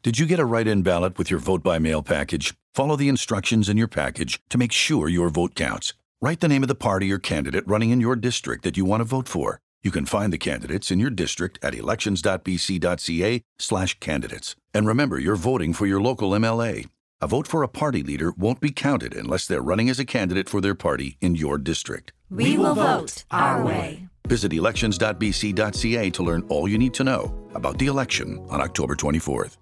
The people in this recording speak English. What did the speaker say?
Did you get a write-in ballot with your vote-by-mail package? Follow the instructions in your package to make sure your vote counts. Write the name of the party or candidate running in your district that you want to vote for. You can find the candidates in your district at elections.bc.ca/candidates. And remember, you're voting for your local MLA. A vote for a party leader won't be counted unless they're running as a candidate for their party in your district. We will vote our way. Visit elections.bc.ca to learn all you need to know about the election on October 24th.